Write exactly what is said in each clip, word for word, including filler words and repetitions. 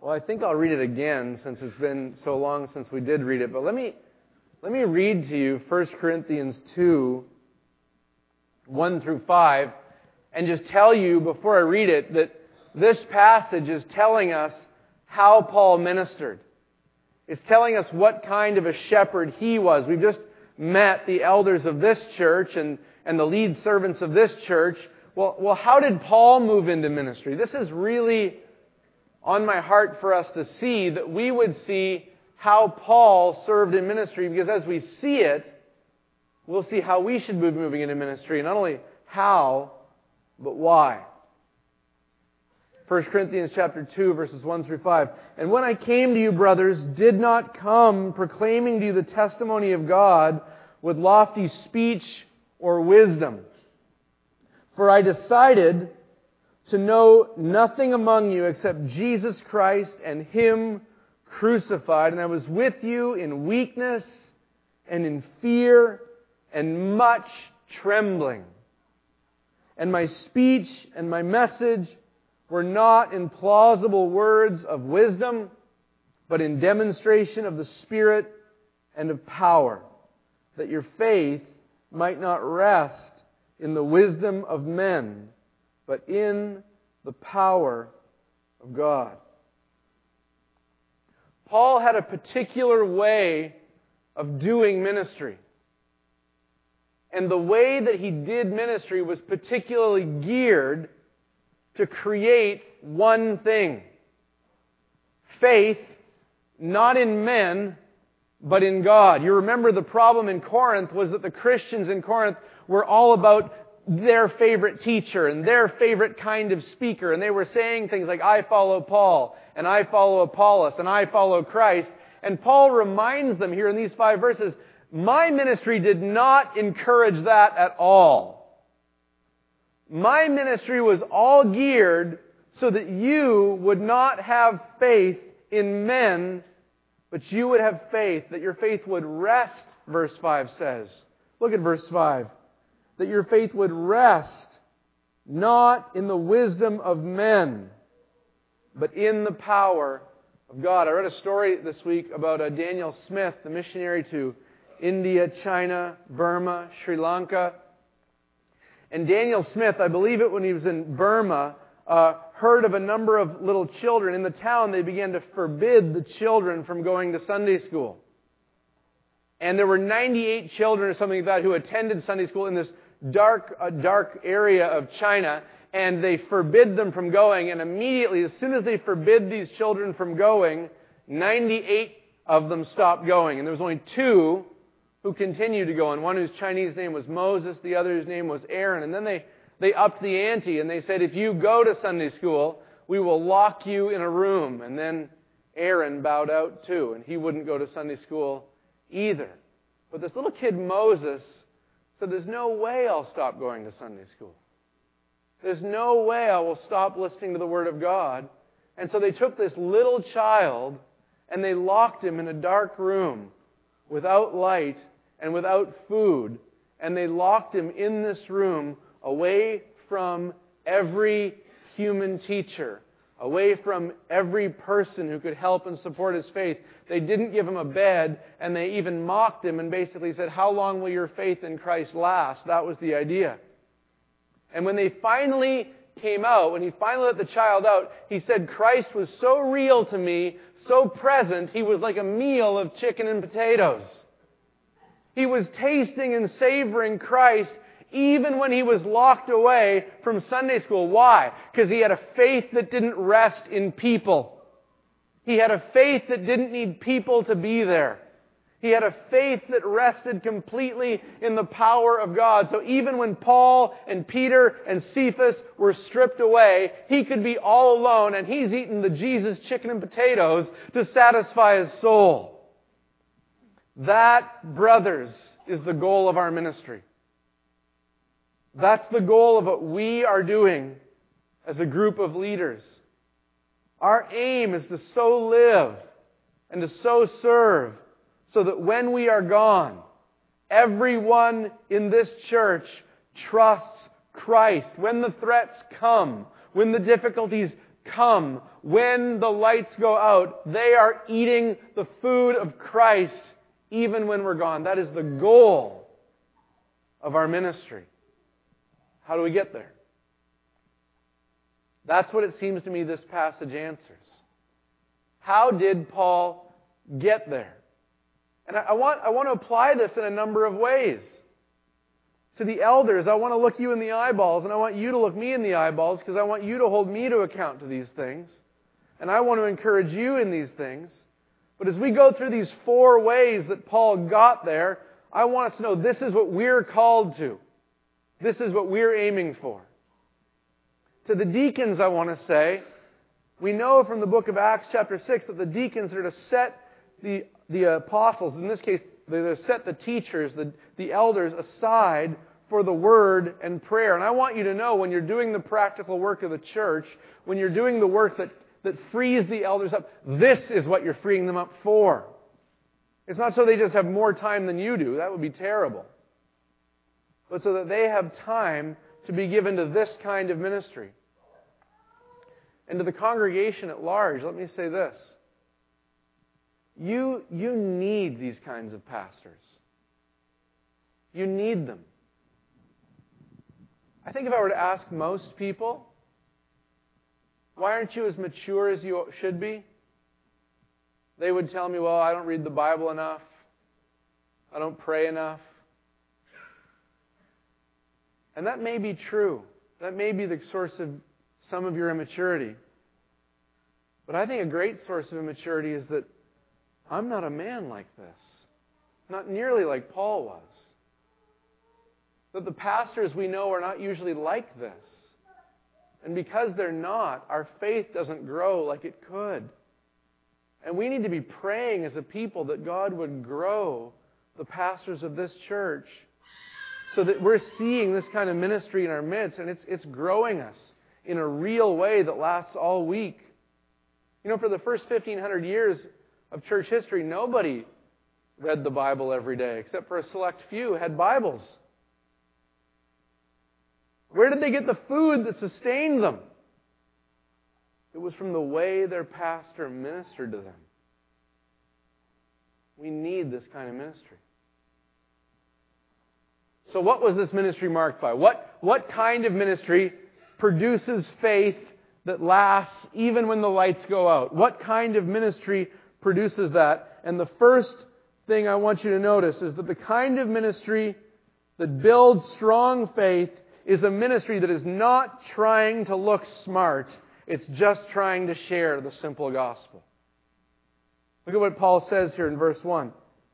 Well, I think I'll read it again since it's been so long since we did read it. But let me let me read to you First Corinthians two, one through five, and just tell you before I read it that this passage is telling us how Paul ministered. It's telling us what kind of a shepherd he was. We've just met the elders of this church and, and the lead servants of this church. Well, well, how did Paul move into ministry? This is really on my heart for us to see, that we would see how Paul served in ministry, because as we see it, we'll see how we should move moving into ministry. Not only how, but why. First Corinthians chapter two, verses one through five. And when I came to you, brothers, did not come proclaiming to you the testimony of God with lofty speech or wisdom. For I decided to know nothing among you except Jesus Christ and Him crucified. And I was with you in weakness and in fear and much trembling. And my speech and my message were not in plausible words of wisdom, but in demonstration of the Spirit and of power, that your faith might not rest in the wisdom of men, but in the power of God. Paul had a particular way of doing ministry. And the way that he did ministry was particularly geared to create one thing. Faith, not in men, but in God. You remember the problem in Corinth was that the Christians in Corinth were all about their favorite teacher and their favorite kind of speaker. And they were saying things like, I follow Paul, and I follow Apollos, and I follow Christ. And Paul reminds them here in these five verses, my ministry did not encourage that at all. My ministry was all geared so that you would not have faith in men, but you would have faith, that your faith would rest, verse five says. Look at verse five. That your faith would rest not in the wisdom of men, but in the power of God. I read a story this week about uh, Daniel Smith, the missionary to India, China, Burma, Sri Lanka. And Daniel Smith, I believe it when he was in Burma, uh, heard of a number of little children. In the town, they began to forbid the children from going to Sunday school. And there were ninety-eight children or something like that who attended Sunday school in this dark, uh, dark area of China. And they forbid them from going. And immediately, as soon as they forbid these children from going, ninety-eight of them stopped going. And there was only two who continued to go. And one whose Chinese name was Moses, the other whose name was Aaron. And then they, they upped the ante and they said, if you go to Sunday school, we will lock you in a room. And then Aaron bowed out too, and he wouldn't go to Sunday school either. But this little kid Moses said, there's no way I'll stop going to Sunday school. There's no way I will stop listening to the Word of God. And so they took this little child and they locked him in a dark room without light and without food. And they locked him in this room away from every human teacher, away from every person who could help and support his faith. They didn't give him a bed, and they even mocked him and basically said, how long will your faith in Christ last? That was the idea. And when they finally came out, when he finally let the child out, he said, Christ was so real to me, so present, he was like a meal of chicken and potatoes. He was tasting and savoring Christ even when he was locked away from Sunday school. Why? Because he had a faith that didn't rest in people. He had a faith that didn't need people to be there. He had a faith that rested completely in the power of God. So even when Paul and Peter and Cephas were stripped away, he could be all alone, and he's eating the Jesus chicken and potatoes to satisfy his soul. That, brothers, is the goal of our ministry. That's the goal of what we are doing as a group of leaders. Our aim is to so live and to so serve so that when we are gone, everyone in this church trusts Christ. When the threats come, when the difficulties come, when the lights go out, they are eating the food of Christ even when we're gone. That is the goal of our ministry. How do we get there? That's what it seems to me this passage answers. How did Paul get there? And I want, I want to apply this in a number of ways. To the elders, I want to look you in the eyeballs, and I want you to look me in the eyeballs, because I want you to hold me to account to these things. And I want to encourage you in these things. But as we go through these four ways that Paul got there, I want us to know this is what we're called to. This is what we're aiming for. To the deacons, I want to say, we know from the book of Acts chapter six that the deacons are to set the, the apostles, in this case, they're to set the teachers, the, the elders aside for the word and prayer. And I want you to know when you're doing the practical work of the church, when you're doing the work that, that frees the elders up, this is what you're freeing them up for. It's not so they just have more time than you do. That would be terrible. But so that they have time to be given to this kind of ministry. And to the congregation at large, let me say this. You, you need these kinds of pastors. You need them. I think if I were to ask most people, why aren't you as mature as you should be? They would tell me, well, I don't read the Bible enough. I don't pray enough. And that may be true. That may be the source of some of your immaturity. But I think a great source of immaturity is that I'm not a man like this. Not nearly like Paul was. That the pastors we know are not usually like this. And because they're not, our faith doesn't grow like it could. And we need to be praying as a people that God would grow the pastors of this church so that we're seeing this kind of ministry in our midst, and it's, it's growing us in a real way that lasts all week. You know, for the first fifteen hundred years of church history, nobody read the Bible every day, except for a select few had Bibles. Where did they get the food that sustained them? It was from the way their pastor ministered to them. We need this kind of ministry. So what was this ministry marked by? What, what kind of ministry produces faith that lasts even when the lights go out? What kind of ministry produces that? And the first thing I want you to notice is that the kind of ministry that builds strong faith is a ministry that is not trying to look smart. It's just trying to share the simple gospel. Look at what Paul says here in verse one.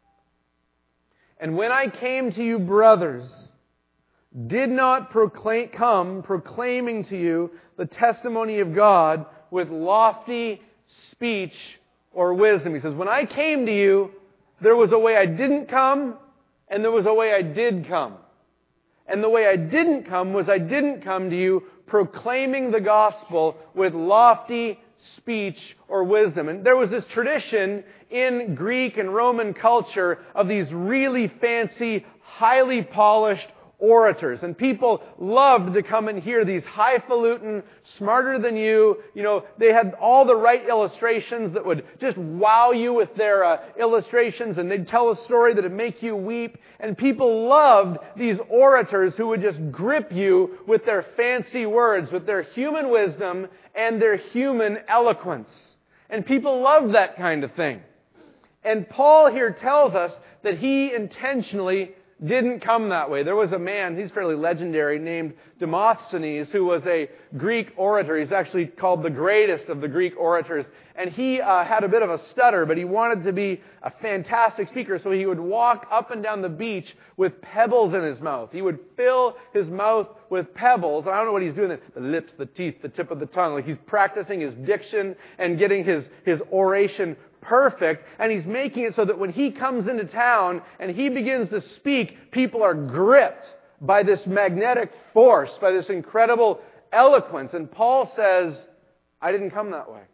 And when I came to you, brothers, did not proclaim, come proclaiming to you the testimony of God with lofty speech or wisdom. He says, when I came to you, there was a way I didn't come, and there was a way I did come. And the way I didn't come was I didn't come to you proclaiming the gospel with lofty speech or wisdom. And there was this tradition in Greek and Roman culture of these really fancy, highly polished orators. And people loved to come and hear these highfalutin, smarter than you. You know, they had all the right illustrations that would just wow you with their uh, illustrations, and they'd tell a story that would make you weep. And people loved these orators who would just grip you with their fancy words, with their human wisdom and their human eloquence. And people loved that kind of thing. And Paul here tells us that he intentionally didn't come that way. There was a man, he's fairly legendary, named Demosthenes, who was a Greek orator. He's actually called the greatest of the Greek orators. And he uh, had a bit of a stutter, but he wanted to be a fantastic speaker, so he would walk up and down the beach with pebbles in his mouth. He would fill his mouth with pebbles. I don't know what he's doing. The lips, the teeth, the tip of the tongue. Like he's practicing his diction and getting his, his oration perfect, and he's making it so that when he comes into town and he begins to speak, people are gripped by this magnetic force, by this incredible eloquence. And Paul says, I didn't come that way.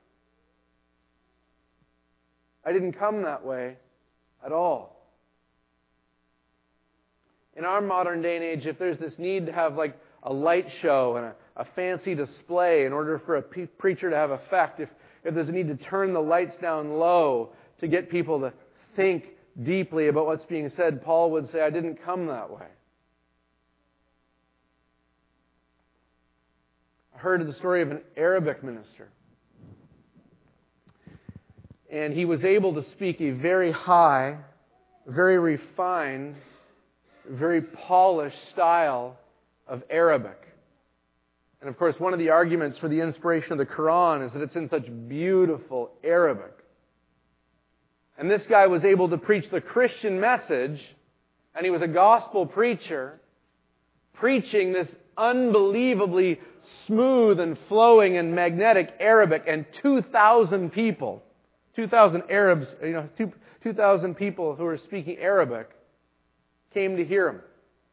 I didn't come that way at all. In our modern day and age, if there's this need to have like a light show and a, a fancy display in order for a pe- preacher to have effect, if, if there's a need to turn the lights down low to get people to think deeply about what's being said, Paul would say, I didn't come that way. I heard the story of an Arabic minister. And he was able to speak a very high, very refined, very polished style of Arabic. And of course, one of the arguments for the inspiration of the Quran is that it's in such beautiful Arabic. And this guy was able to preach the Christian message, and he was a gospel preacher, preaching this unbelievably smooth and flowing and magnetic Arabic, and two thousand people, two thousand Arabs, you know, two thousand people who were speaking Arabic came to hear him.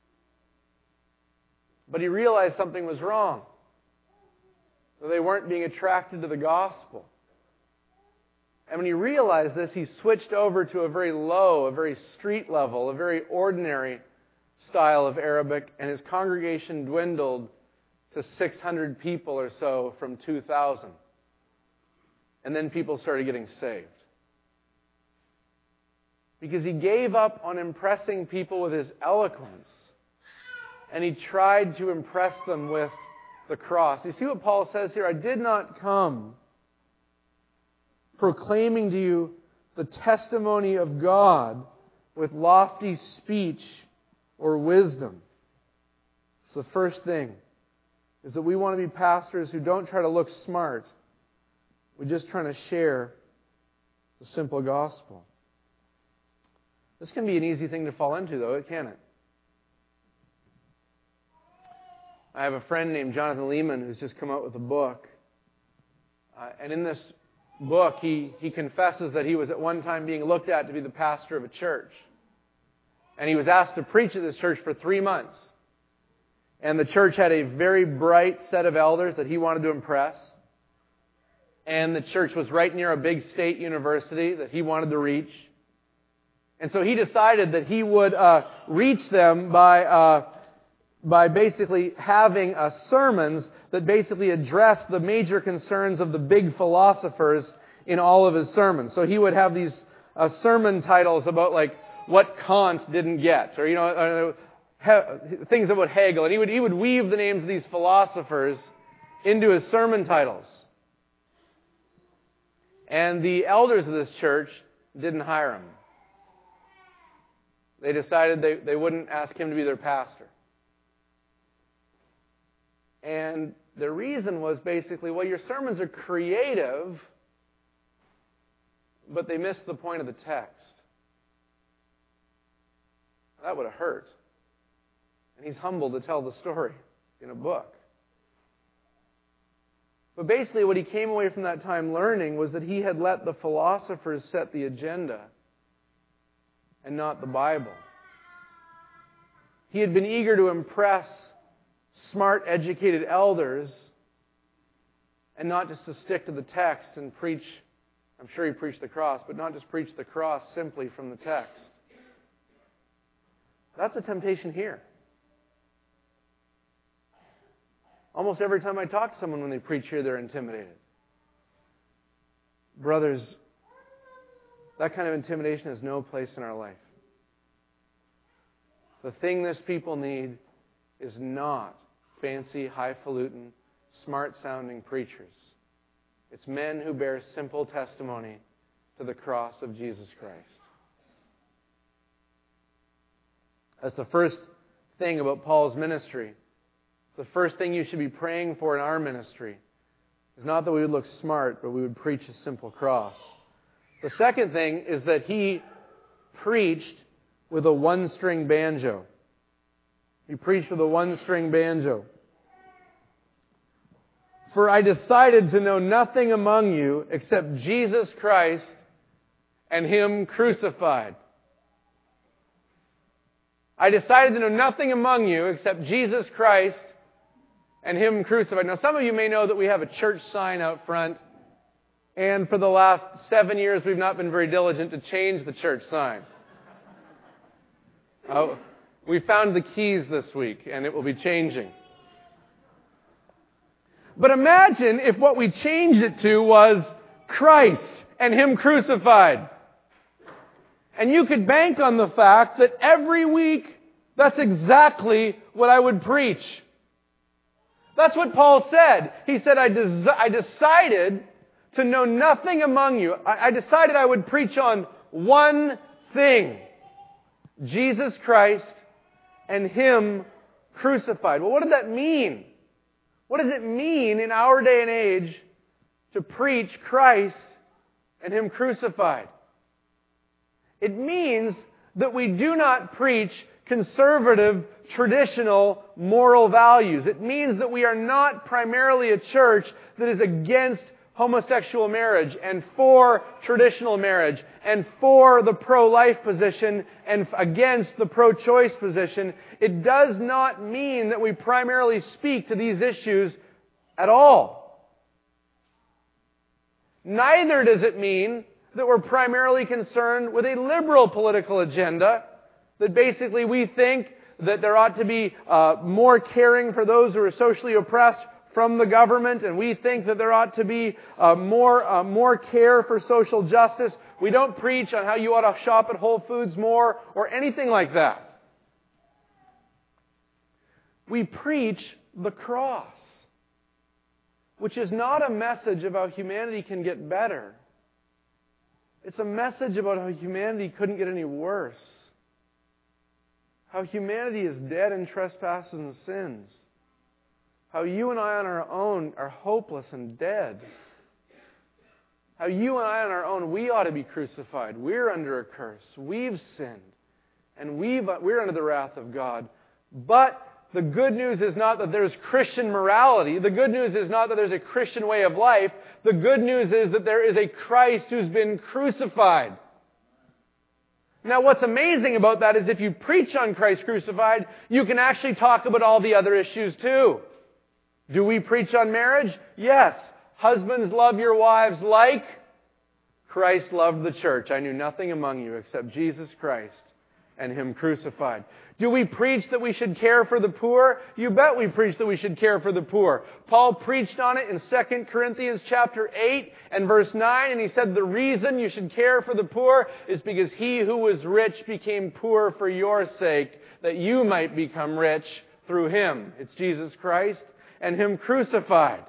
But he realized something was wrong. That they weren't being attracted to the gospel. And when he realized this, he switched over to a very low, a very street level, a very ordinary style of Arabic, and his congregation dwindled to six hundred people or so from two thousand. And then people started getting saved. Because he gave up on impressing people with his eloquence, and he tried to impress them with the cross. You see what Paul says here? I did not come proclaiming to you the testimony of God with lofty speech or wisdom. So the first thing is that we want to be pastors who don't try to look smart. We're just trying to share the simple gospel. This can be an easy thing to fall into, though, can't it? I have a friend named Jonathan Lehman who's just come out with a book. Uh, and in this book, he, he confesses that he was at one time being looked at to be the pastor of a church. And he was asked to preach at this church for three months. And the church had a very bright set of elders that he wanted to impress. And the church was right near a big state university that he wanted to reach. And so he decided that he would uh, reach them by uh, by basically having uh, sermons that basically addressed the major concerns of the big philosophers in all of his sermons. So he would have these uh, sermon titles about like what Kant didn't get, or you know, uh, he, things about Hegel, and he would he would weave the names of these philosophers into his sermon titles. And the elders of this church didn't hire him. They decided they, they wouldn't ask him to be their pastor. And the reason was basically, well, your sermons are creative, but they miss the point of the text. That would have hurt. And he's humbled to tell the story in a book. But basically what he came away from that time learning was that he had let the philosophers set the agenda and not the Bible. He had been eager to impress smart, educated elders and not just to stick to the text and preach, I'm sure he preached the cross, but not just preach the cross simply from the text. That's a temptation here. Almost every time I talk to someone when they preach here, they're intimidated. Brothers, that kind of intimidation has no place in our life. The thing this people need is not fancy, highfalutin, smart-sounding preachers. It's men who bear simple testimony to the cross of Jesus Christ. That's the first thing about Paul's ministry. The first thing you should be praying for in our ministry is not that we would look smart, but we would preach a simple cross. The second thing is that he preached with a one-string banjo. He preached with a one-string banjo. For I decided to know nothing among you except Jesus Christ and Him crucified. I decided to know nothing among you except Jesus Christ and Him crucified. Now, some of you may know that we have a church sign out front, and for the last seven years we've not been very diligent to change the church sign. Uh, we found the keys this week, and it will be changing. But imagine if what we changed it to was Christ and Him crucified. And you could bank on the fact that every week, that's exactly what I would preach. That's what Paul said. He said, I, des- I decided to know nothing among you. I-, I decided I would preach on one thing. Jesus Christ and Him crucified. Well, what does that mean? What does it mean in our day and age to preach Christ and Him crucified? It means that we do not preach conservative, traditional, moral values. It means that we are not primarily a church that is against homosexual marriage and for traditional marriage and for the pro-life position and against the pro-choice position. It does not mean that we primarily speak to these issues at all. Neither does it mean that we're primarily concerned with a liberal political agenda, that basically we think that there ought to be uh, more caring for those who are socially oppressed from the government, and we think that there ought to be uh, more uh, more care for social justice. We don't preach on how you ought to shop at Whole Foods more or anything like that. We preach the cross, which is not a message about how humanity can get better. It's a message about how humanity couldn't get any worse. How humanity is dead in trespasses and sins. How you and I on our own are hopeless and dead. How you and I on our own, we ought to be crucified. We're under a curse. We've sinned. And we've, we're under the wrath of God. But the good news is not that there's Christian morality. The good news is not that there's a Christian way of life. The good news is that there is a Christ who's been crucified. Now, what's amazing about that is if you preach on Christ crucified, you can actually talk about all the other issues too. Do we preach on marriage? Yes. Husbands, love your wives like Christ loved the church. I knew nothing among you except Jesus Christ and Him crucified. Do we preach that we should care for the poor? You bet we preach that we should care for the poor. Paul preached on it in Second Corinthians chapter eight and verse nine, and he said the reason you should care for the poor is because He who was rich became poor for your sake, that you might become rich through Him. It's Jesus Christ and Him crucified.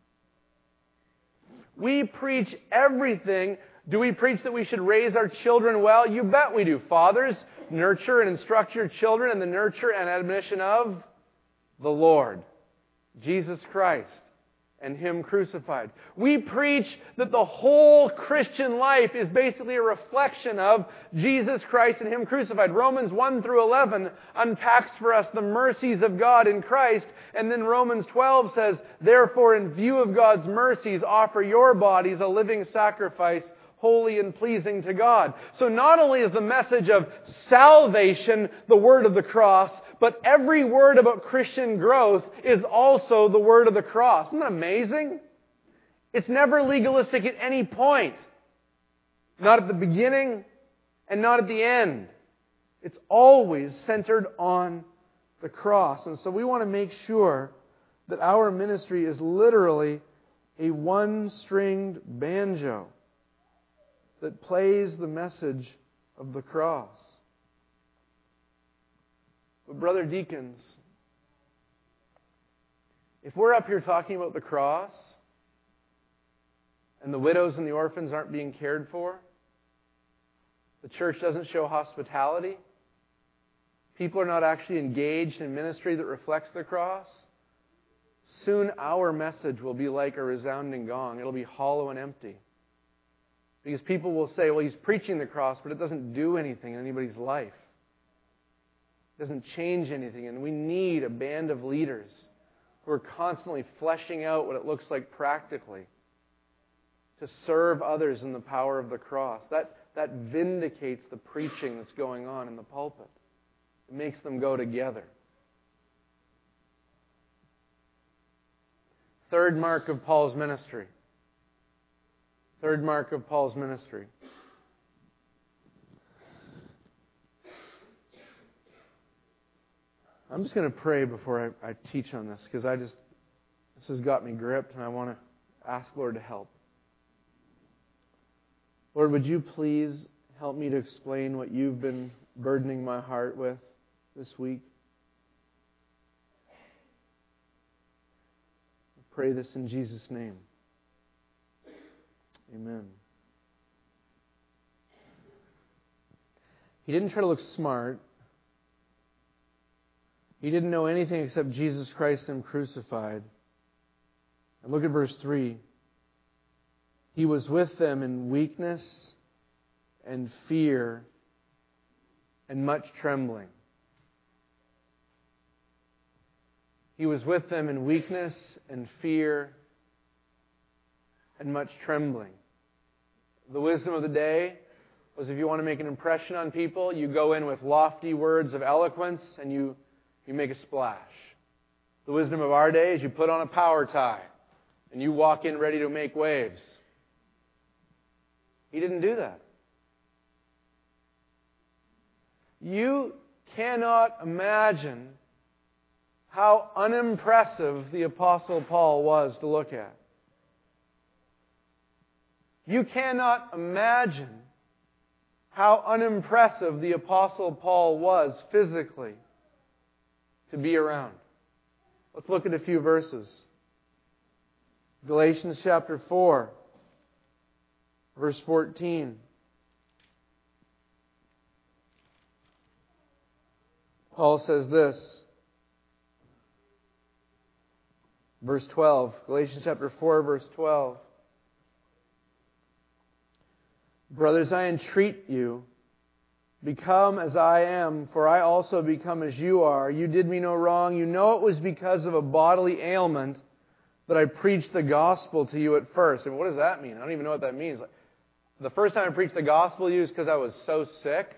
We preach everything. Do we preach that we should raise our children well? You bet we do. Fathers, nurture and instruct your children in the nurture and admonition of the Lord, Jesus Christ, and Him crucified. We preach that the whole Christian life is basically a reflection of Jesus Christ and Him crucified. Romans one through eleven unpacks for us the mercies of God in Christ, and then Romans twelve says, therefore, in view of God's mercies, offer your bodies a living sacrifice, holy and pleasing to God. So not only is the message of salvation the word of the cross, but every word about Christian growth is also the word of the cross. Isn't that amazing? It's never legalistic at any point. Not at the beginning and not at the end. It's always centered on the cross. And so we want to make sure that our ministry is literally a one-stringed banjo that plays the message of the cross. But brother deacons, if we're up here talking about the cross and the widows and the orphans aren't being cared for, the church doesn't show hospitality, people are not actually engaged in ministry that reflects the cross, soon our message will be like a resounding gong. It'll be hollow and empty. Because people will say, well, he's preaching the cross, but it doesn't do anything in anybody's life. It doesn't change anything. And we need a band of leaders who are constantly fleshing out what it looks like practically to serve others in the power of the cross. That, that vindicates the preaching that's going on in the pulpit. It makes them go together. Third mark of Paul's ministry. Third mark of Paul's ministry. I'm just going to pray before I, I teach on this, because I just, This has got me gripped, and I want to ask Lord to help. Lord, would you please help me to explain what you've been burdening my heart with this week? I pray this in Jesus' name. Amen. He didn't try to look smart. He didn't know anything except Jesus Christ and Him crucified. And look at verse three. He was with them in weakness and fear and much trembling. He was with them in weakness and fear and much trembling. The wisdom of the day was, if you want to make an impression on people, you go in with lofty words of eloquence and you, you make a splash. The wisdom of our day is you put on a power tie and you walk in ready to make waves. He didn't do that. You cannot imagine how unimpressive the Apostle Paul was to look at. You cannot imagine how unimpressive the Apostle Paul was physically to be around. Let's look at a few verses. Galatians chapter four, verse fourteen. Paul says this. Verse twelve. Galatians chapter four, verse twelve. Brothers, I entreat you, become as I am, for I also become as you are. You did me no wrong. You know it was because of a bodily ailment that I preached the gospel to you at first. And what does that mean? I don't even know what that means. The first time I preached the gospel to you is because I was so sick.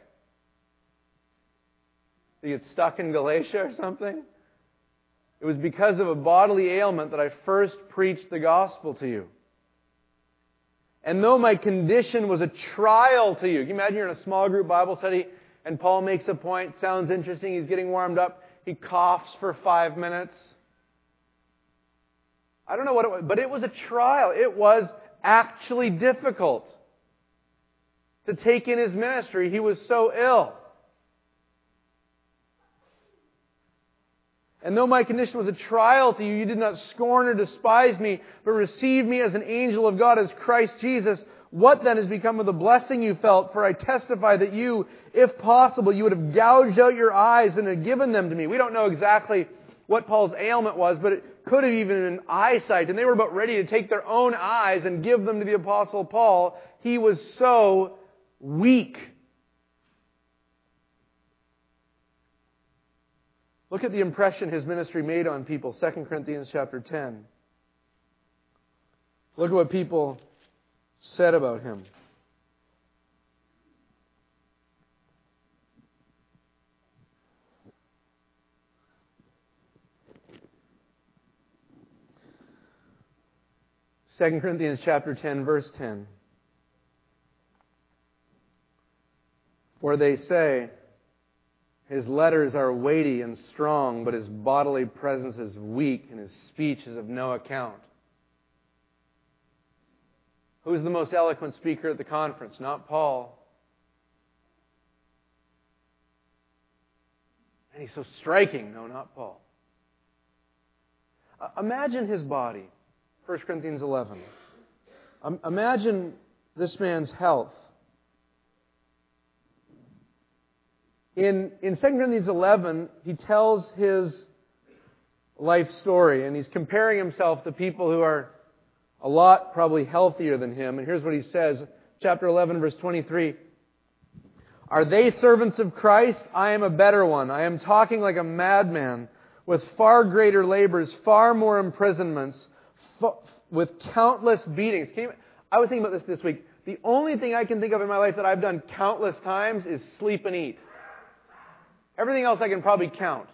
Did you get stuck in Galatia or something? It was because of a bodily ailment that I first preached the gospel to you. And though my condition was a trial to you. Can you imagine you're in a small group Bible study and Paul makes a point, sounds interesting, he's getting warmed up, he coughs for five minutes. I don't know what it was, but it was a trial. It was actually difficult to take in his ministry. He was so ill. And though my condition was a trial to you, you did not scorn or despise me, but received me as an angel of God, as Christ Jesus. What then has become of the blessing you felt? For I testify that you, if possible, you would have gouged out your eyes and had given them to me. We don't know exactly what Paul's ailment was, but it could have even been eyesight. And they were about ready to take their own eyes and give them to the Apostle Paul. He was so weak. Look at the impression his ministry made on people. Second Corinthians chapter ten. Look at what people said about him. Second Corinthians chapter ten, verse ten. For they say, his letters are weighty and strong, but his bodily presence is weak and his speech is of no account. Who's the most eloquent speaker at the conference? Not Paul. And he's so striking. No, not Paul. Uh, imagine his body. First Corinthians eleven. Um, imagine this man's health. In, in Second Corinthians eleven, he tells his life story, and he's comparing himself to people who are a lot probably healthier than him. And here's what he says, chapter eleven, verse twenty-three. Are they servants of Christ? I am a better one. I am talking like a madman, with far greater labors, far more imprisonments, f- with countless beatings. Can you, I was thinking about this this week. The only thing I can think of in my life that I've done countless times is sleep and eat. Everything else I can probably count.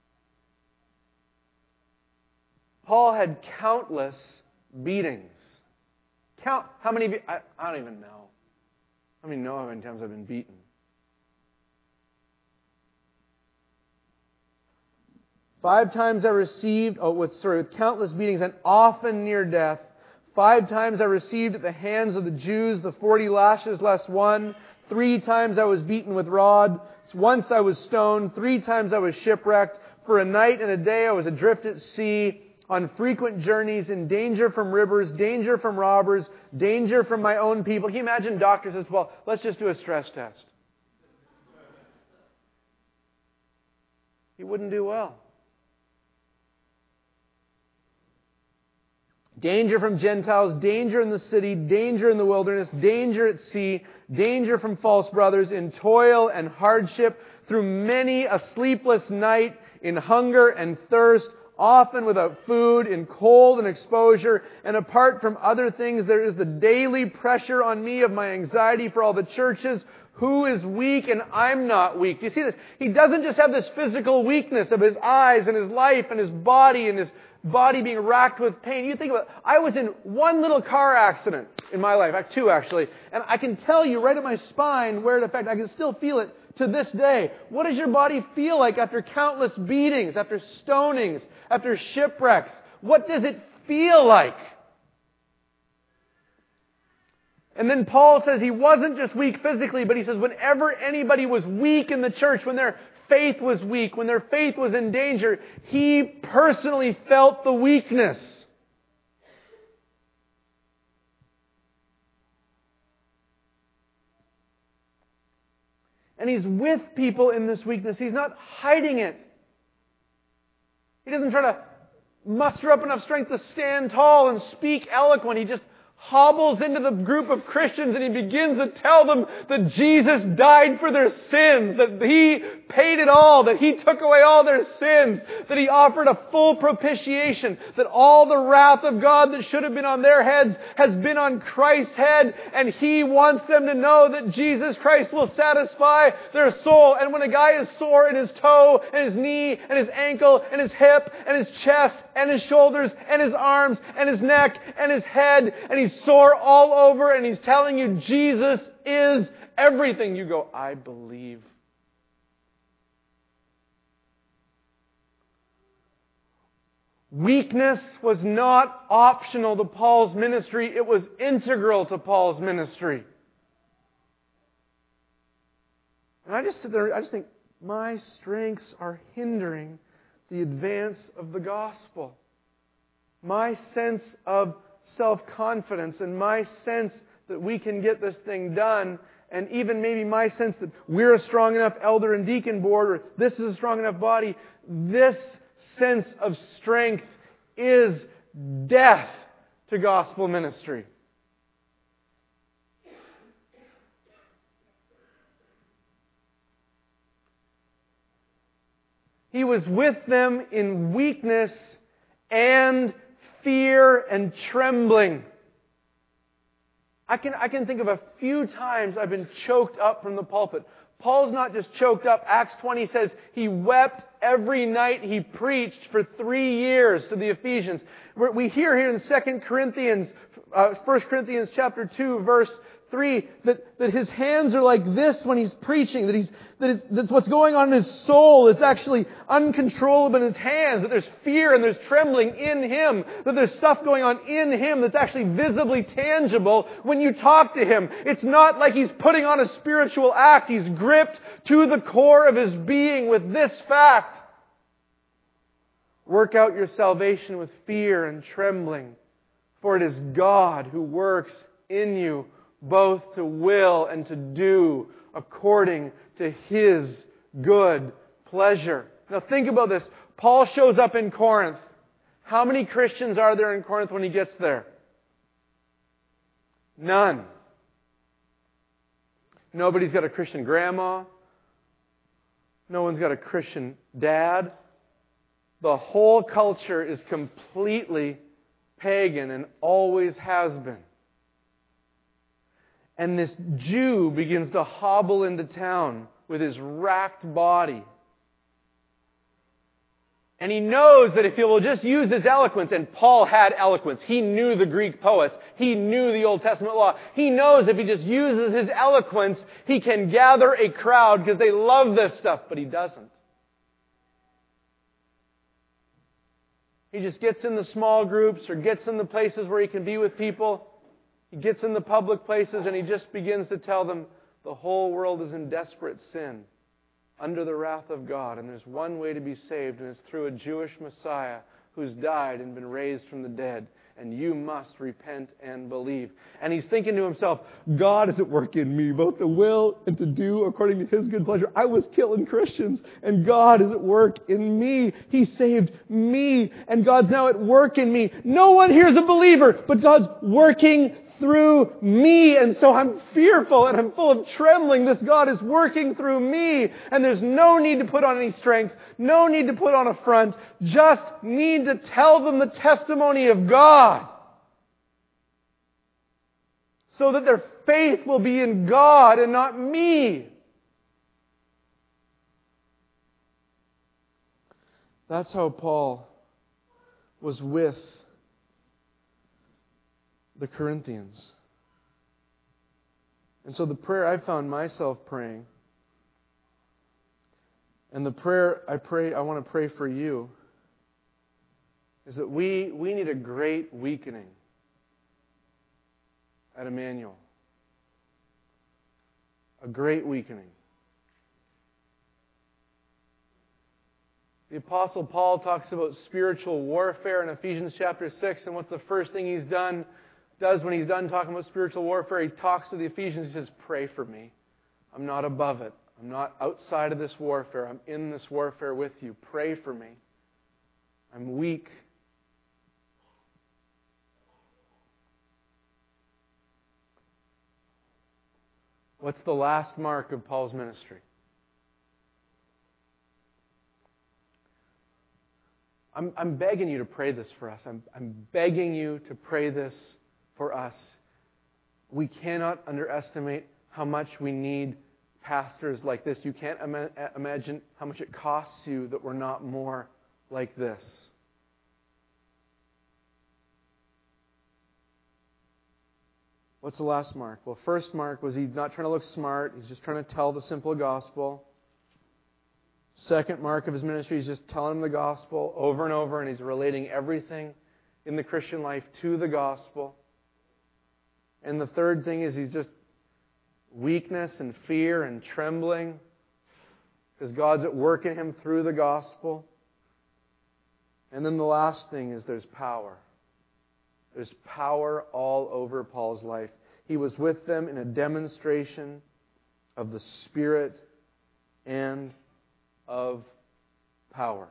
Paul had countless beatings. Count how many, I, I don't even know. I don't even know how many times I've been beaten. Five times I received, oh, with, sorry, with countless beatings and often near death. Five times I received at the hands of the Jews the forty lashes less one. Three times I was beaten with rod. Once I was stoned. Three times I was shipwrecked. For a night and a day I was adrift at sea, on frequent journeys, in danger from rivers, danger from robbers, danger from my own people. Can you imagine doctors says, well, let's just do a stress test. He wouldn't do well. Danger from Gentiles, danger in the city, danger in the wilderness, danger at sea, danger from false brothers, in toil and hardship, through many a sleepless night, in hunger and thirst, often without food, in cold and exposure, and apart from other things, there is the daily pressure on me of my anxiety for all the churches. Who is weak and I'm not weak? Do you see this? He doesn't just have this physical weakness of his eyes and his life and his body and his body being racked with pain. You think about it. I was in one little car accident in my life, two actually, and I can tell you right at my spine where it affected. I can still feel it to this day. What does your body feel like after countless beatings, after stonings, after shipwrecks? What does it feel like? And then Paul says he wasn't just weak physically, but he says whenever anybody was weak in the church, when their faith was weak, when their faith was in danger, he personally felt the weakness. And he's with people in this weakness. He's not hiding it. He doesn't try to muster up enough strength to stand tall and speak eloquent. He just hobbles into the group of Christians and he begins to tell them that Jesus died for their sins, that He paid it all, that He took away all their sins, that He offered a full propitiation, that all the wrath of God that should have been on their heads has been on Christ's head, and He wants them to know that Jesus Christ will satisfy their soul. And when a guy is sore in his toe and his knee and his ankle and his hip and his chest and his shoulders and his arms and his neck and his head, and he's sore all over, and he's telling you Jesus is everything, you go, I believe. Weakness was not optional to Paul's ministry. It was integral to Paul's ministry. And I just sit there, I just think, my strengths are hindering the advance of the gospel. My sense of self-confidence and my sense that we can get this thing done, and even maybe my sense that we're a strong enough elder and deacon board, or this is a strong enough body, this sense of strength is death to gospel ministry. He was with them in weakness and fear and trembling. I can, I can think of a few times I've been choked up from the pulpit. Paul's not just choked up. Acts twenty says he wept every night he preached for three years to the Ephesians. We hear here in Second Corinthians, uh, First Corinthians chapter two, verse three, that, that his hands are like this when he's preaching, that he's that, it's, that what's going on in his soul is actually uncontrollable in his hands, that there's fear and there's trembling in him, that there's stuff going on in him that's actually visibly tangible when you talk to him. It's not like he's putting on a spiritual act. He's gripped to the core of his being with this fact. Work out your salvation with fear and trembling, for it is God who works in you both to will and to do according to His good pleasure. Now think about this. Paul shows up in Corinth. How many Christians are there in Corinth when he gets there? None. Nobody's got a Christian grandma. No one's got a Christian dad. The whole culture is completely pagan and always has been. And this Jew begins to hobble into town with his racked body. And he knows that if he will just use his eloquence, and Paul had eloquence, he knew the Greek poets, he knew the Old Testament law, he knows if he just uses his eloquence, he can gather a crowd because they love this stuff, but he doesn't. He just gets in the small groups or gets in the places where he can be with people. He gets in the public places and he just begins to tell them the whole world is in desperate sin, under the wrath of God, and there's one way to be saved, and it's through a Jewish Messiah who's died and been raised from the dead, and you must repent and believe. And he's thinking to himself, God is at work in me, both to will and to do according to His good pleasure. I was killing Christians, and God is at work in me. He saved me, and God's now at work in me. No one here is a believer, but God's working through me, and so I'm fearful and I'm full of trembling. This God is working through me, and there's no need to put on any strength, no need to put on a front, just need to tell them the testimony of God, so that their faith will be in God and not me. That's how Paul was with the Corinthians. And so the prayer I found myself praying, and the prayer I pray, I want to pray for you, is that we, we need a great weakening at Emmanuel. A great weakening. The Apostle Paul talks about spiritual warfare in Ephesians chapter six, and what's the first thing he's done? does when he's done talking about spiritual warfare, he talks to the Ephesians. He says, pray for me. I'm not above it. I'm not outside of this warfare. I'm in this warfare with you. Pray for me. I'm weak. What's the last mark of Paul's ministry? I'm, I'm begging you to pray this for us. I'm, I'm begging you to pray this for us. We cannot underestimate how much we need pastors like this. You can't ima- imagine how much it costs you that we're not more like this. What's the last mark? Well, first mark was he's not trying to look smart. He's just trying to tell the simple gospel. Second mark of his ministry, he's just telling them the gospel over and over, and he's relating everything in the Christian life to the gospel. And the third thing is he's just weakness and fear and trembling because God's at work in him through the gospel. And then the last thing is there's power. There's power all over Paul's life. He was with them in a demonstration of the Spirit and of power.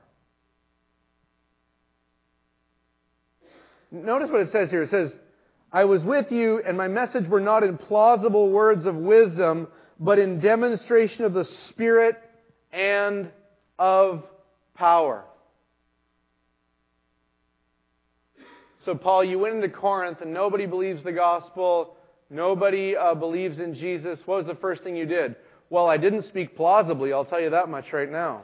Notice what it says here. It says, I was with you, and my message were not in plausible words of wisdom, but in demonstration of the Spirit and of power. So, Paul, you went into Corinth, and nobody believes the gospel. Nobody uh, believes in Jesus. What was the first thing you did? Well, I didn't speak plausibly, I'll tell you that much right now.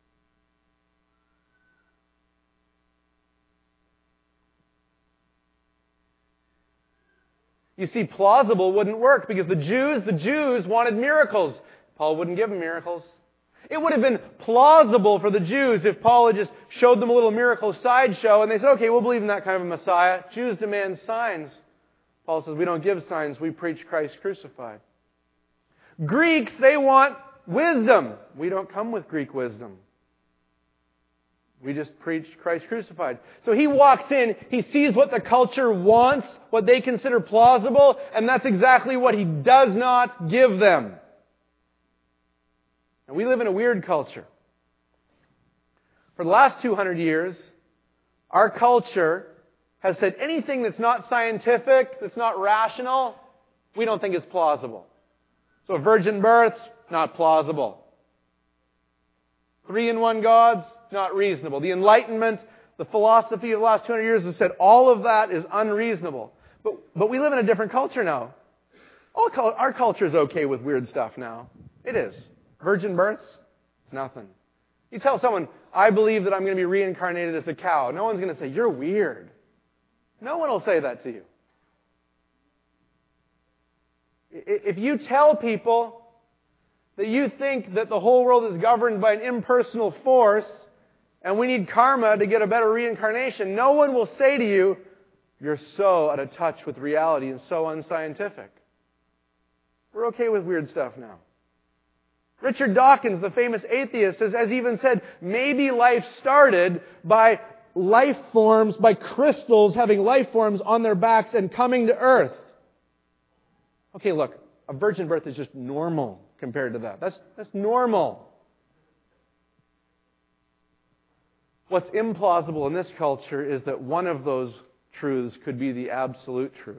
You see, plausible wouldn't work because the Jews, the Jews wanted miracles. Paul wouldn't give them miracles. It would have been plausible for the Jews if Paul had just showed them a little miracle sideshow and they said, okay, we'll believe in that kind of a Messiah. Jews demand signs. Paul says, we don't give signs, we preach Christ crucified. Greeks, they want wisdom. We don't come with Greek wisdom. We just preach Christ crucified. So he walks in, he sees what the culture wants, what they consider plausible, and that's exactly what he does not give them. And we live in a weird culture. For the last two hundred years, our culture has said anything that's not scientific, that's not rational, we don't think is plausible. So virgin births, not plausible. Three-in-one gods, not reasonable. The Enlightenment, the philosophy of the last two hundred years has said all of that is unreasonable. But, but we live in a different culture now. All, our culture is okay with weird stuff now. It is. Virgin births, it's nothing. You tell someone, I believe that I'm going to be reincarnated as a cow. No one's going to say, you're weird. No one will say that to you. If you tell people that you think that the whole world is governed by an impersonal force, and we need karma to get a better reincarnation, no one will say to you, you're so out of touch with reality and so unscientific. We're okay with weird stuff now. Richard Dawkins, the famous atheist, has, has even said maybe life started by life forms, by crystals having life forms on their backs and coming to Earth. Okay, look, a virgin birth is just normal compared to that. That's, that's normal. What's implausible in this culture is that one of those truths could be the absolute truth.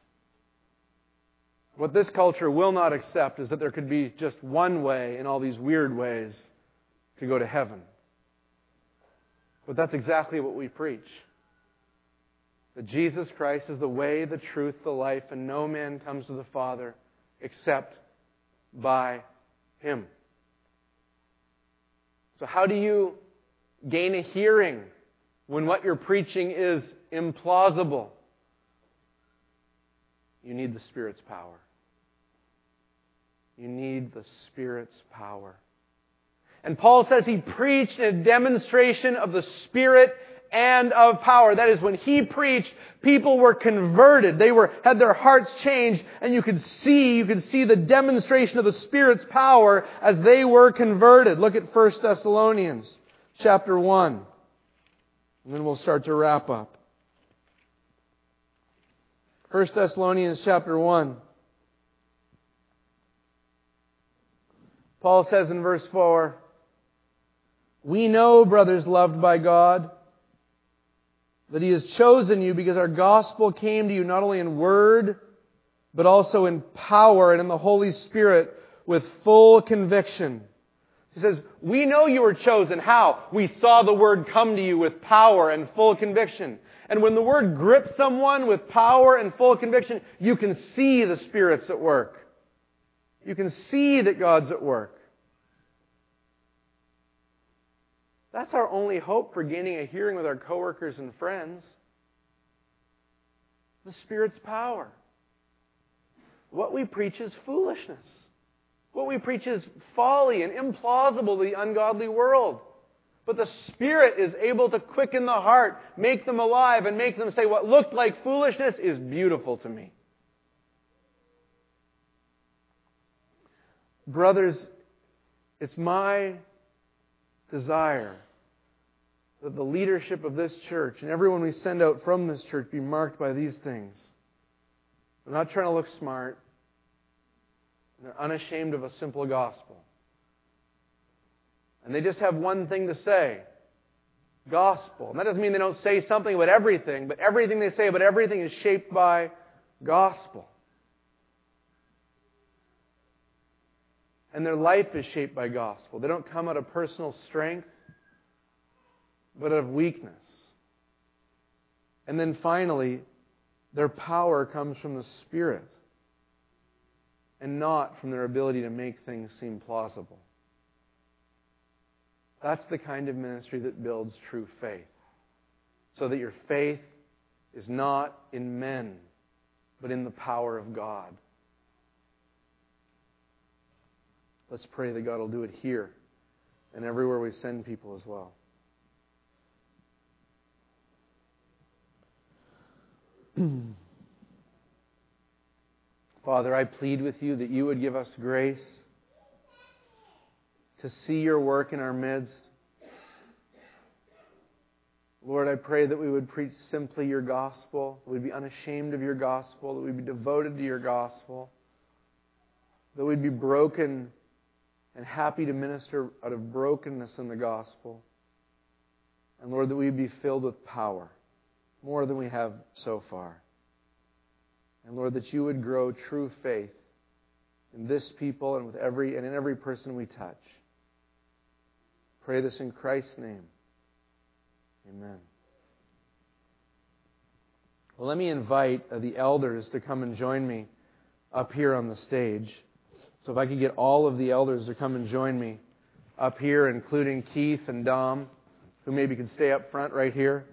What this culture will not accept is that there could be just one way in all these weird ways to go to heaven. But that's exactly what we preach. That Jesus Christ is the way, the truth, the life, and no man comes to the Father except by Him. So how do you gain a hearing when what you're preaching is implausible? You need the Spirit's power. You need the Spirit's power. And Paul says he preached in a demonstration of the Spirit and of power. That is, when he preached, people were converted. They were had their hearts changed, and you could see, you could see the demonstration of the Spirit's power as they were converted. Look at First Thessalonians chapter one. And then we'll start to wrap up. First Thessalonians chapter one. Paul says in verse four, we know, brothers loved by God, that He has chosen you because our gospel came to you not only in word, but also in power and in the Holy Spirit with full conviction. He says, we know you were chosen. How? We saw the word come to you with power and full conviction. And when the word grips someone with power and full conviction, you can see the Spirit's at work. You can see that God's at work. That's our only hope for gaining a hearing with our coworkers and friends. The Spirit's power. What we preach is foolishness. What we preach is folly and implausible to the ungodly world. But the Spirit is able to quicken the heart, make them alive, and make them say, what looked like foolishness is beautiful to me. Brothers, it's my desire that the leadership of this church and everyone we send out from this church be marked by these things. They're not trying to look smart. They're unashamed of a simple gospel. And they just have one thing to say. Gospel. And that doesn't mean they don't say something about everything, but everything they say about everything is shaped by gospel. And their life is shaped by gospel. They don't come out of personal strength, but out of weakness. And then finally, their power comes from the Spirit and not from their ability to make things seem plausible. That's the kind of ministry that builds true faith. So that your faith is not in men, but in the power of God. Let's pray that God will do it here and everywhere we send people as well. Father, I plead with you that you would give us grace to see your work in our midst. Lord, I pray that we would preach simply your gospel, that we'd be unashamed of your gospel, that we'd be devoted to your gospel, that we'd be broken and happy to minister out of brokenness in the gospel. And Lord, that we'd be filled with power, more than we have so far. And Lord, that you would grow true faith in this people and with every and in every person we touch. Pray this in Christ's name. Amen. Well, let me invite uh, the elders to come and join me up here on the stage. So if I could get all of the elders to come and join me up here, including Keith and Dom, who maybe could stay up front right here.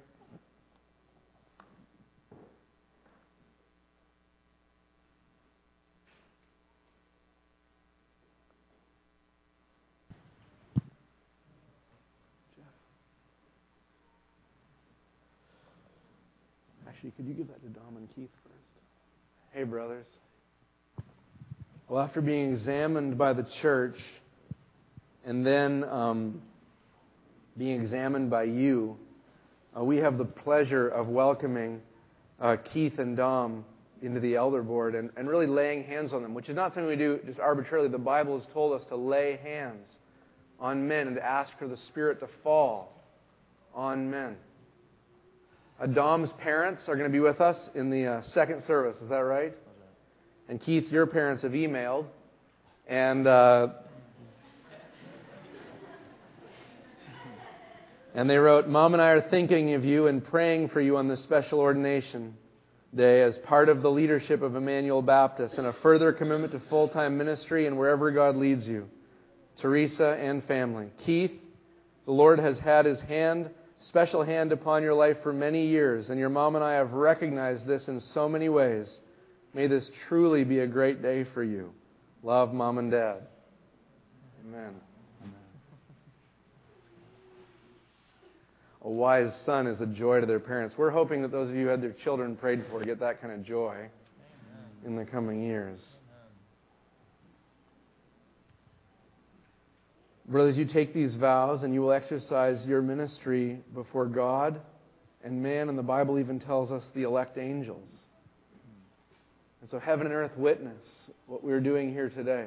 Actually, could you give that to Dom and Keith first? Hey, brothers. Well, after being examined by the church and then um, being examined by you, uh, we have the pleasure of welcoming uh, Keith and Dom into the elder board and, and really laying hands on them, which is not something we do just arbitrarily. The Bible has told us to lay hands on men and to ask for the Spirit to fall on men. Uh, Dom's parents are going to be with us in the uh, second service. Is that right? And Keith, your parents have emailed. And uh, and they wrote, Mom and I are thinking of you and praying for you on this special ordination day as part of the leadership of Emmanuel Baptist and a further commitment to full-time ministry and wherever God leads you. Teresa and family. Keith, the Lord has had His hand, special hand upon your life for many years, and your mom and I have recognized this in so many ways. May this truly be a great day for you. Love, Mom and Dad. Amen. A wise son is a joy to their parents. We're hoping that those of you who had their children prayed for get that kind of joy Amen. In the coming years. Amen. Brothers, you take these vows and you will exercise your ministry before God and man, and the Bible even tells us the elect angels. And so heaven and earth witness what we're doing here today.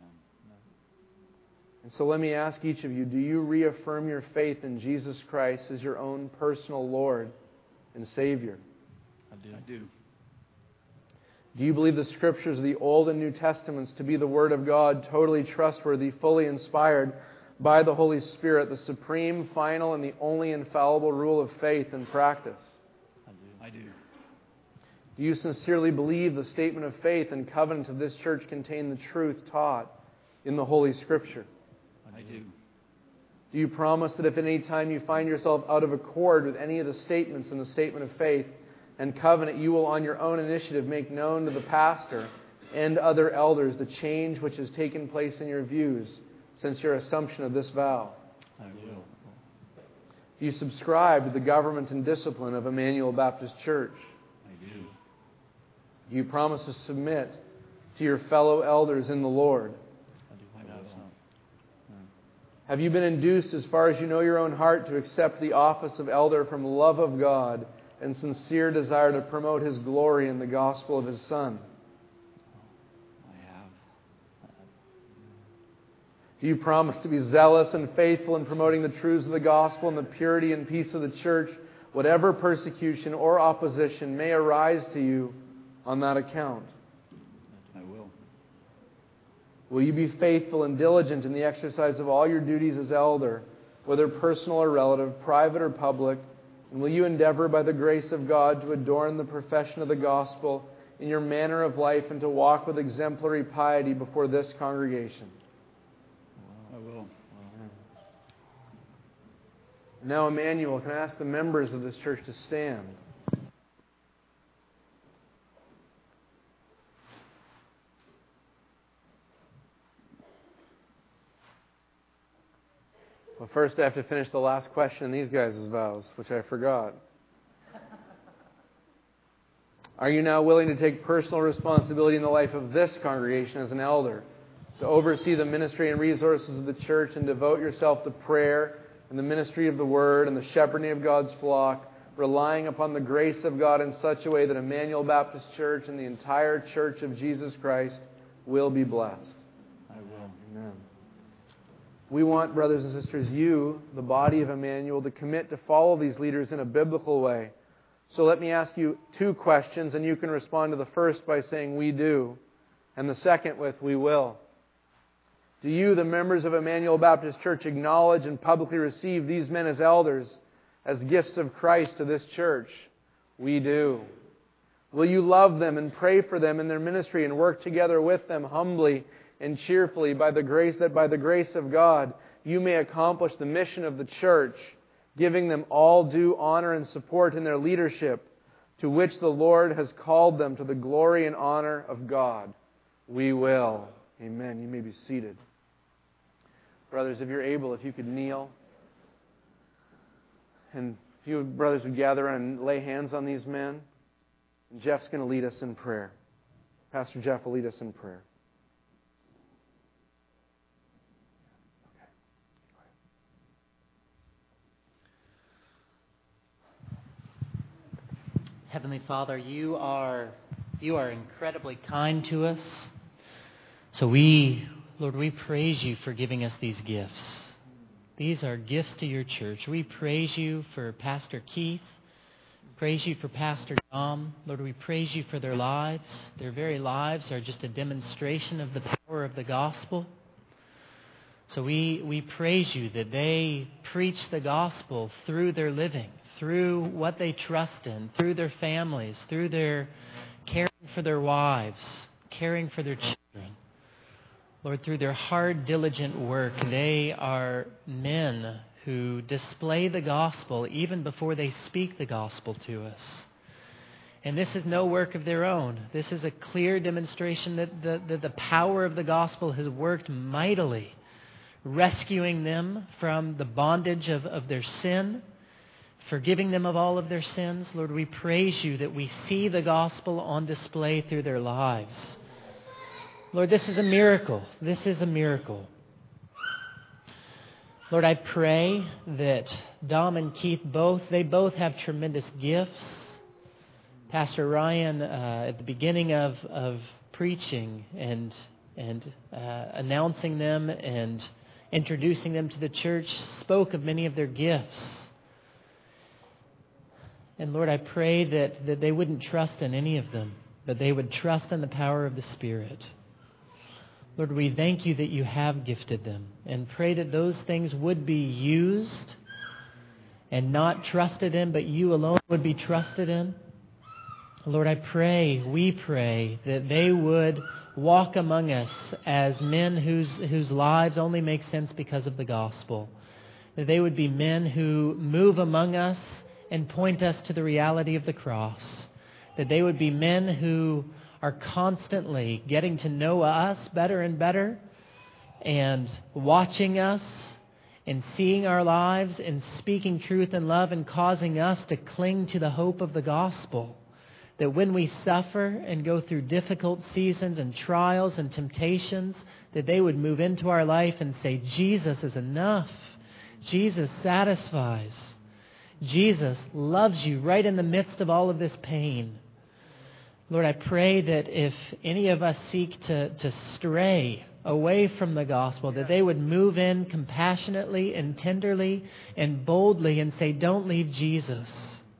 And so let me ask each of you, do you reaffirm your faith in Jesus Christ as your own personal Lord and Savior? I do. I do. Do you believe the Scriptures of the Old and New Testaments to be the Word of God, totally trustworthy, fully inspired by the Holy Spirit, the supreme, final, and the only infallible rule of faith and practice? I do. I do. Do you sincerely believe the statement of faith and covenant of this church contain the truth taught in the Holy Scripture? I do. Do you promise that if at any time you find yourself out of accord with any of the statements in the statement of faith and covenant, you will on your own initiative make known to the pastor and other elders the change which has taken place in your views since your assumption of this vow? I will. Do you subscribe to the government and discipline of Emmanuel Baptist Church? I do. Do you promise to submit to your fellow elders in the Lord? Have you been induced, as far as you know your own heart, to accept the office of elder from love of God and sincere desire to promote His glory in the gospel of His Son? I have. Do you promise to be zealous and faithful in promoting the truths of the gospel and the purity and peace of the church, whatever persecution or opposition may arise to you on that account? I will. Will you be faithful and diligent in the exercise of all your duties as elder, whether personal or relative, private or public? And will you endeavor by the grace of God to adorn the profession of the gospel in your manner of life and to walk with exemplary piety before this congregation? I will. Now, Emmanuel, can I ask the members of this church to stand? Well, first I have to finish the last question in these guys' vows, which I forgot. Are you now willing to take personal responsibility in the life of this congregation as an elder, to oversee the ministry and resources of the church and devote yourself to prayer and the ministry of the Word and the shepherding of God's flock, relying upon the grace of God in such a way that Emmanuel Baptist Church and the entire Church of Jesus Christ will be blessed? I will. Amen. We want, brothers and sisters, you, the body of Emmanuel, to commit to follow these leaders in a biblical way. So let me ask you two questions, and you can respond to the first by saying, we do, and the second with, we will. Do you, the members of Emmanuel Baptist Church, acknowledge and publicly receive these men as elders, as gifts of Christ to this church? We do. Will you love them and pray for them in their ministry and work together with them humbly and cheerfully by the grace that by the grace of God you may accomplish the mission of the church, giving them all due honor and support in their leadership, to which the Lord has called them to the glory and honor of God? We will. Amen. You may be seated. Brothers, if you're able, if you could kneel. And if you brothers would gather and lay hands on these men. And Jeff's going to lead us in prayer. Pastor Jeff will lead us in prayer. Heavenly Father, you are you are incredibly kind to us. So we, Lord, we praise you for giving us these gifts. These are gifts to your church. We praise you for Pastor Keith. Praise you for Pastor Dom. Lord, we praise you for their lives. Their very lives are just a demonstration of the power of the gospel. So we, we praise you that they preach the gospel through their living, through what they trust in, through their families, through their caring for their wives, caring for their children. Lord, through their hard, diligent work, they are men who display the gospel even before they speak the gospel to us. And this is no work of their own. This is a clear demonstration that the, that the power of the gospel has worked mightily, rescuing them from the bondage of, of their sin, forgiving them of all of their sins. Lord, we praise you that we see the gospel on display through their lives. Lord, this is a miracle. This is a miracle. Lord, I pray that Dom and Keith both, they both have tremendous gifts. Pastor Ryan, uh, at the beginning of, of preaching and, and uh, announcing them and introducing them to the church, spoke of many of their gifts. And Lord, I pray that, that they wouldn't trust in any of them, but they would trust in the power of the Spirit. Lord, we thank you that you have gifted them, and pray that those things would be used and not trusted in, but you alone would be trusted in. Lord, I pray, we pray, that they would walk among us as men whose, whose lives only make sense because of the gospel. That they would be men who move among us and point us to the reality of the cross. That they would be men who are constantly getting to know us better and better and watching us and seeing our lives and speaking truth and love and causing us to cling to the hope of the gospel. That when we suffer and go through difficult seasons and trials and temptations, that they would move into our life and say, Jesus is enough. Jesus satisfies. Jesus loves you right in the midst of all of this pain. Lord, I pray that if any of us seek to, to stray away from the gospel, that they would move in compassionately and tenderly and boldly and say, don't leave Jesus.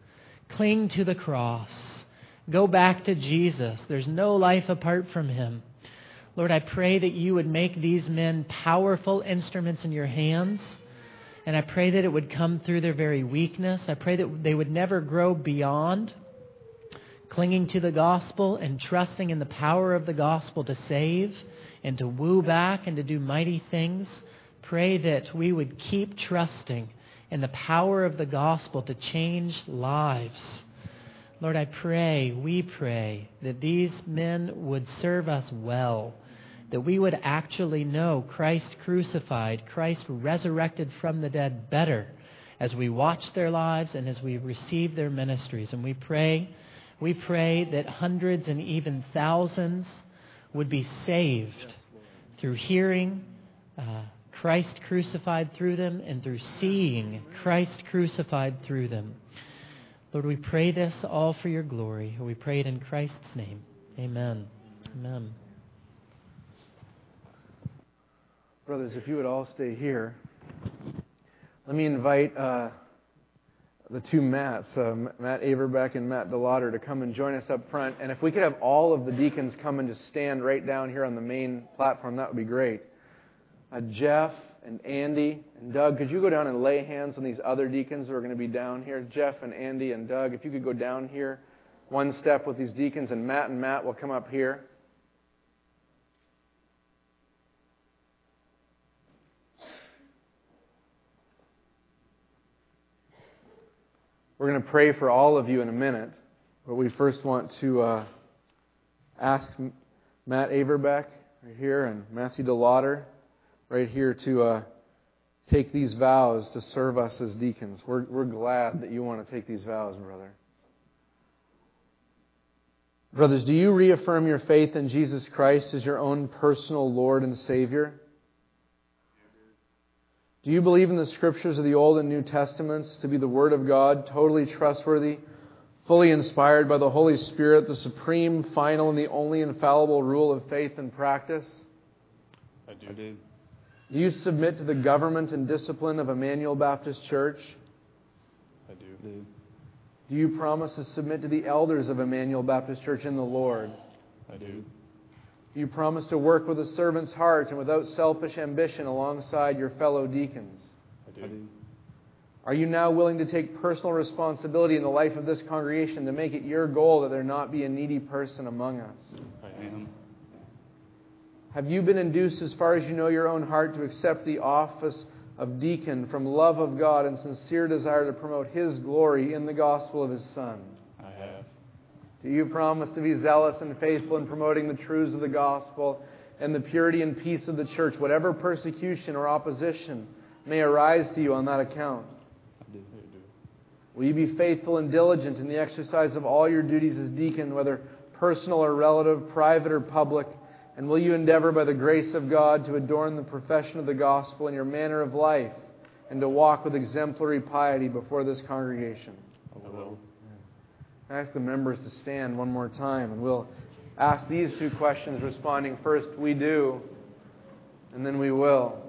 Cling to the cross. Go back to Jesus. There's no life apart from Him. Lord, I pray that you would make these men powerful instruments in your hands. And I pray that it would come through their very weakness. I pray that they would never grow beyond clinging to the gospel and trusting in the power of the gospel to save and to woo back and to do mighty things. Pray that we would keep trusting in the power of the gospel to change lives. Lord, I pray, we pray, that these men would serve us well, that we would actually know Christ crucified, Christ resurrected from the dead better as we watch their lives and as we receive their ministries. And we pray We pray that hundreds and even thousands would be saved through hearing uh, Christ crucified through them and through seeing Christ crucified through them. Lord, we pray this all for your glory. We pray it in Christ's name. Amen. Amen. Brothers, if you would all stay here, let me invite Uh, the two Matts, uh, Matt Averbeck and Matt DeLauder, to come and join us up front. And if we could have all of the deacons come and just stand right down here on the main platform, that would be great. Uh, Jeff and Andy and Doug, could you go down and lay hands on these other deacons who are going to be down here? Jeff and Andy and Doug, if you could go down here one step with these deacons, and Matt and Matt will come up here. We're going to pray for all of you in a minute, but we first want to uh, ask Matt Averbeck right here and Matthew DeLauder right here to uh, take these vows to serve us as deacons. We're, we're glad that you want to take these vows, brother. Brothers, do you reaffirm your faith in Jesus Christ as your own personal Lord and Savior? Do you believe in the Scriptures of the Old and New Testaments to be the Word of God, totally trustworthy, fully inspired by the Holy Spirit, the supreme, final, and the only infallible rule of faith and practice? I do. I do. Do you submit to the government and discipline of Emmanuel Baptist Church? I do. I do. Do you promise to submit to the elders of Emmanuel Baptist Church in the Lord? I do. Do you promise to work with a servant's heart and without selfish ambition alongside your fellow deacons? I do. I do. Are you now willing to take personal responsibility in the life of this congregation to make it your goal that there not be a needy person among us? I am. Have you been induced, as far as you know your own heart, to accept the office of deacon from love of God and sincere desire to promote His glory in the gospel of His Son? I have. Do you promise to be zealous and faithful in promoting the truths of the gospel and the purity and peace of the church, whatever persecution or opposition may arise to you on that account? I do. I do. Will you be faithful and diligent in the exercise of all your duties as deacon, whether personal or relative, private or public? And will you endeavor by the grace of God to adorn the profession of the gospel in your manner of life and to walk with exemplary piety before this congregation? I will. I ask the members to stand one more time, and we'll ask these two questions, responding first, we do, and then we will.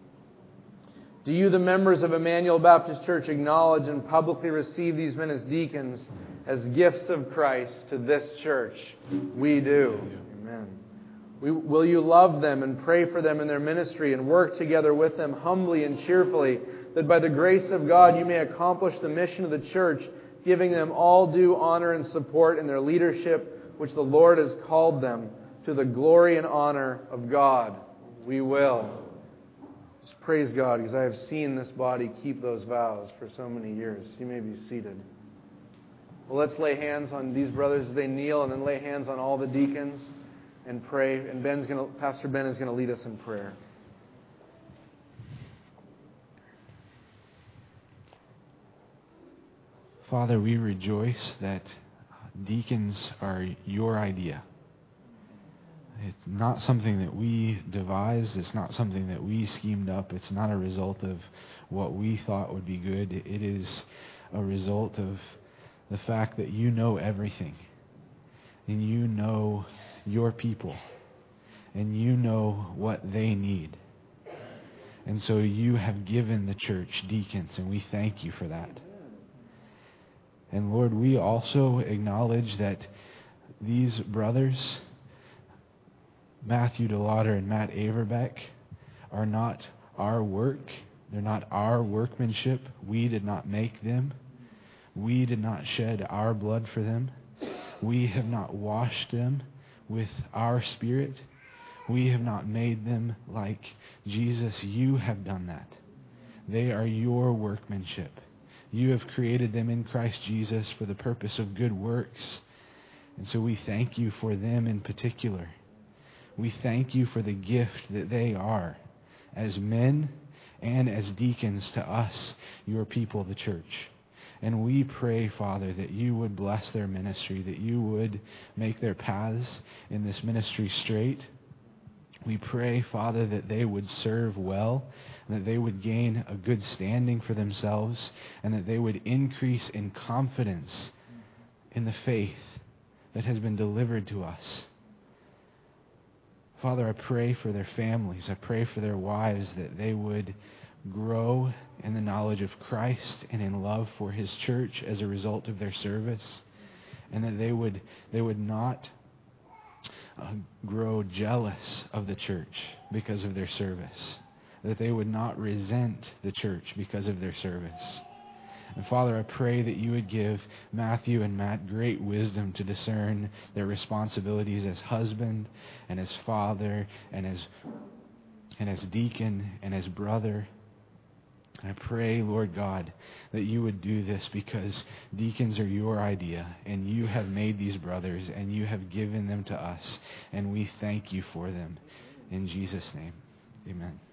Do you, the members of Emmanuel Baptist Church, acknowledge and publicly receive these men as deacons, as gifts of Christ to this church? We do. Amen. We, will you love them and pray for them in their ministry and work together with them humbly and cheerfully, that by the grace of God you may accomplish the mission of the church, giving them all due honor and support in their leadership, which the Lord has called them, to the glory and honor of God? We will. Just praise God, because I have seen this body keep those vows for so many years. You may be seated. Well, let's lay hands on these brothers as they kneel, and then lay hands on all the deacons and pray. And Ben's going to, Pastor Ben is going to lead us in prayer. Father, we rejoice that deacons are your idea. It's not something that we devised. It's not something that we schemed up. It's not a result of what we thought would be good. It is a result of the fact that you know everything. And you know your people. And you know what they need. And so you have given the church deacons, and we thank you for that. And Lord, we also acknowledge that these brothers, Matthew DeLauder and Matt Averbeck, are not our work. They're not our workmanship. We did not make them. We did not shed our blood for them. We have not washed them with our Spirit. We have not made them like Jesus. You have done that. They are your workmanship. You have created them in Christ Jesus for the purpose of good works. And so we thank you for them in particular. We thank you for the gift that they are as men and as deacons to us, your people, the church. And we pray, Father, that you would bless their ministry, that you would make their paths in this ministry straight. We pray, Father, that they would serve well, and that they would gain a good standing for themselves, and that they would increase in confidence in the faith that has been delivered to us. Father, I pray for their families. I pray for their wives, that they would grow in the knowledge of Christ and in love for His church as a result of their service, and that they would they would not uh, grow jealous of the church because of their service, that they would not resent the church because of their service. And Father, I pray that you would give Matthew and Matt great wisdom to discern their responsibilities as husband and as father and as and as deacon and as brother. And I pray, Lord God, that you would do this because deacons are your idea, and you have made these brothers, and you have given them to us, and we thank you for them. In Jesus' name, amen.